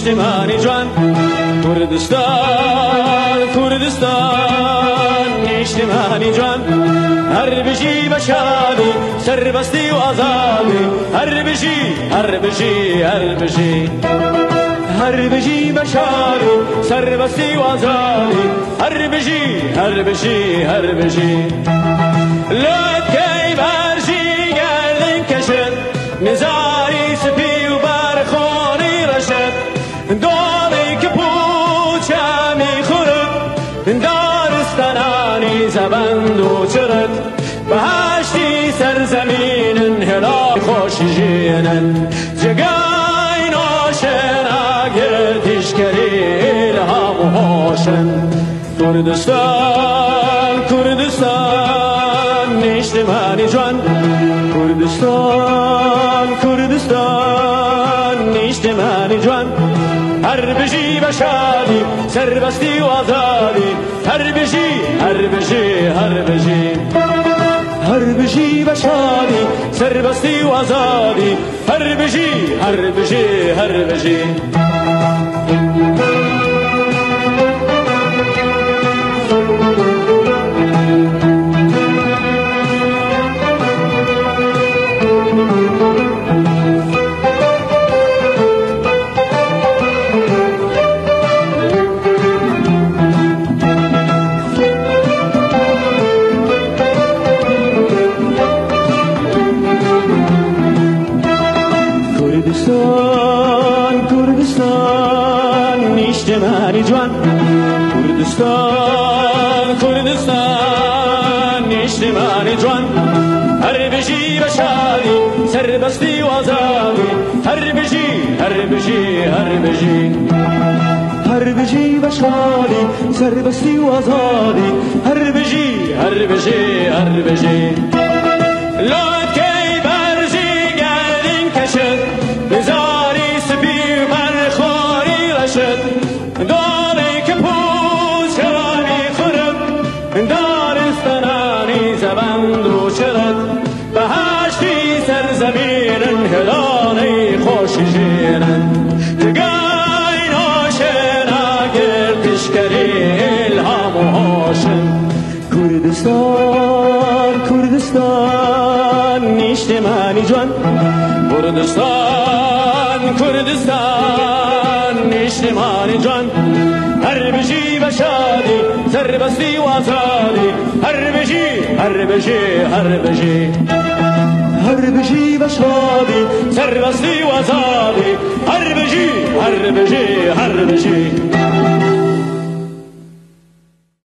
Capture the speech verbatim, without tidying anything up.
نیشتمانی جوان کردستان کردستان نیشتمانی جوان هر بجی بشادی سربستی و آزادی هر بجی هر بجی هر بجی هر بجی بشادی سربستی و آزادی هر بجی هر بجی هر بجی لکی برجی گردن کشد نزاری سپی و برخوری رشد داری که پوچه می خورد دارستانانی زبند و چرد بهشتی سرزمین هلا خوش جینن جگای ناشن اگردش کری الهام و هاشن کردستان کردستان نیشتمانی جوان کردستان کردستان نیشتمانی جوان هر بجی بشادی سربستی و آزادی هر بجی هر بجی هر بجی هر بجی بشادی سربستی و آزادی هر بجی هر بجی هر بجی کردستان کردستان نیشتمانی جوان کردستان کردستان نیشتمانی جوان هر بجی بشادی سربستی و آزادی هر بجی هر بجی هر بجی هر بجی بشادی سربستی و آزادی هر بجی هر بجی هر بجی لکی برجی گردن کشد نزاری سپی برخوری رشد داری که پوچه می خورد دارستانانی زبند و چرد بهشتی سرزمین هلانی خوش جینن جگای ناشن اگردش کری الهام و هاشن کردستان کردستان نیشتمانی جوان کردستان کردستان نیشتمانی جوان هر بجی بشادی سربستی و آزادی هر بجی هر بجی هر بجی هر بجی بشادی سربستی و آزادی هر بجی هر بجی هر بجی